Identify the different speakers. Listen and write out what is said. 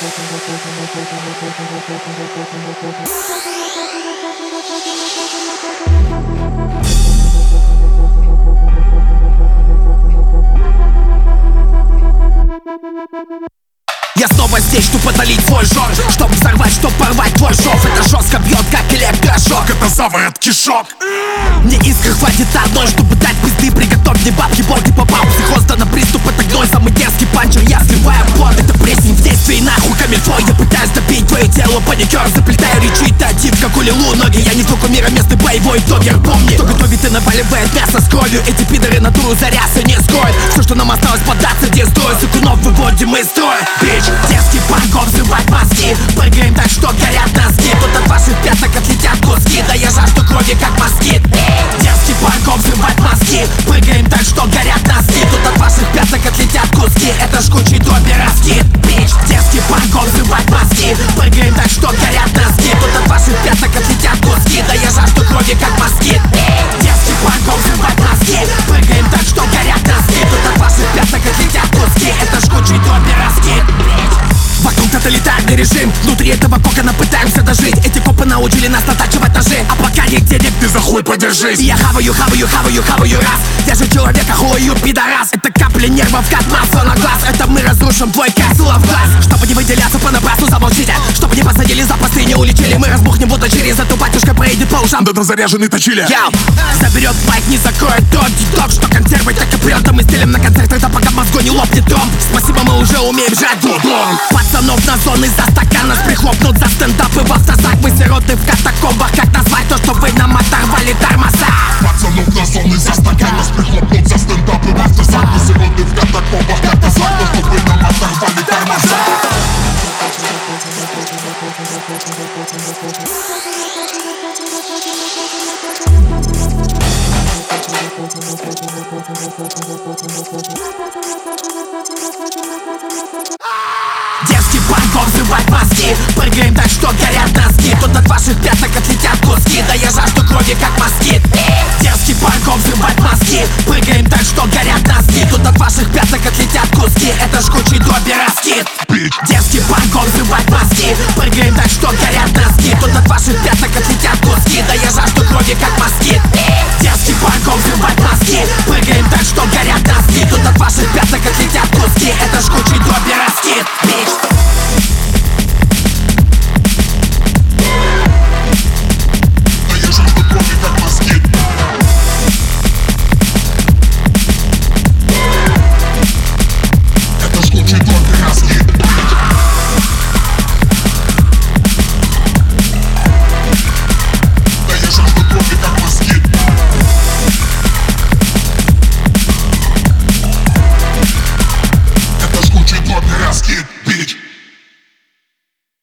Speaker 1: Я снова здесь, чтобы удалить твой жор, чтобы взорвать, чтобы порвать твой шов. Это жестко бьет, как электрошок.
Speaker 2: Это заворот кишок.
Speaker 1: Мне искр хватит одной, чтобы дать пизды. Приготовь мне бабки, болты попал психоз, да на приступ. Это гной, самый дерзкий панчер. Я сливаю плод, это плесень в действии. Нахуй камильфо, я пытаюсь добить твое тело. Паникер, заплетаю речитатив, как у Лилу ноги. Я не звук мира, местный боевой догер. Помни, кто готовит и наваливает мясо с кровью. Эти пидоры натуру зарясы не скроют. Все, что нам осталось податься, где стоит. Сукунов выводим из строя. Бич, дерзкий панков, взрывать мозги. Прыгаем так, что горят носки. Тут от ваших пяток отлетят куски. Да я жажду крови, как москит. Дерзкий панков, взрывать мозги. Прыгаем так, что горят носки. Тут от ваших пяток отлетят куски. Это жгучий дроби раскид. Бич, дерзкий панков, взрывать мозги. Прыгаем так, что горят носки. Тут от ваших пяток отлетят куски. Да я жажду крови, как москит. Дерзкий панков, взрывать мозги. Прыгаем так, что горят носки. Тут от ваших пяток отлетят куски. Это жгучий дроби раскид. Вокруг тоталитарный режим. Внутри этого кокона пытаемся дожить. Эти копы научили нас натачивать ножи. А пока нет денег, ты за хуй подержись. И я хаваю раз. Я же человек, охую, пидорас. Это капли нервов, как масло на глаз. Это мы разрушим твой капсула в глаз. Чтобы не выделяться понапрасну, замолчите. Чтобы не посадили за посты, не улетели. Мы разбухнем будто через эту батюшка проедет по ушам.
Speaker 2: Да заряженный точили.
Speaker 1: Заберет байк, не закроет тот дедок. Что консервы, так и прет. А мы стелим на концертах, да пока мозгу не лопнет дом. Спасибо, мы уже умеем жрать дурдом. Пацанов на зоны за стакан. Нас прихлопнут за стендапы в автозак. Мы сироты в катакомбах. Как назвать то, что вы нам оторвали тормоза?
Speaker 2: Пацанов на зоны за стакан. Нас прихлопнут за стендапы в автозак. Мы сироты в катакомбах. Как назвать то, что вы нам оторвали тормоза?
Speaker 1: Дерзкий панков, взрывать мозги. Прыгаем так, что горят носки. Тут от ваших пяток отлетят куски. Да я жажду крови, как москит. Дерзкий панков, взрывать мозги. Прыгаем так, что горят носки. Тут от ваших пяток отлетят куски. Это жгучий дроби раскид.